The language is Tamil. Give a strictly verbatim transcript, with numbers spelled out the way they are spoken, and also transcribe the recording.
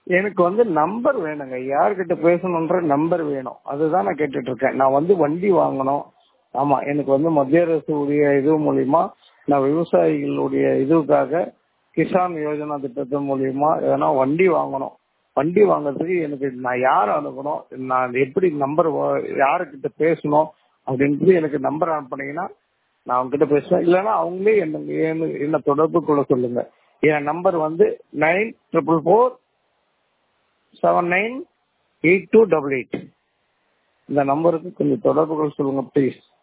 எனக்கு வந்து நம்பர் வேணுங்க. யார்கிட்ட பேசணுன்ற நம்பர் வேணும். அதுதான் நான் கேட்டுட்டு இருக்கேன். நான் வந்து வண்டி வாங்கணும். ஆமா, எனக்கு வந்து மத்திய அரசு உடைய இது மூலியமா நான் விவசாயிகளுடைய இதுக்காக கிசான் யோஜனா திட்டத்தின் மூலியமா எதனா வண்டி வாங்கணும். வண்டி வாங்குறதுக்கு எனக்கு நான் யார் அனுப்பணும், நான் எப்படி நம்பர் யாருக்கிட்ட பேசணும் அப்படின்றது எனக்கு நம்பர் அனுப்புனீங்கன்னா நான் அவங்க கிட்ட பேசுவேன். இல்லைன்னா அவங்களே என்ன என்ன தொடர்பு கொள்ள சொல்லுங்க. என் நம்பர் வந்து nine triple four seven nine eight two double eight. இந்த நம்பருக்கு கொஞ்சம் தொடர்பு கொள்ள சொல்லுங்க ப்ளீஸ்.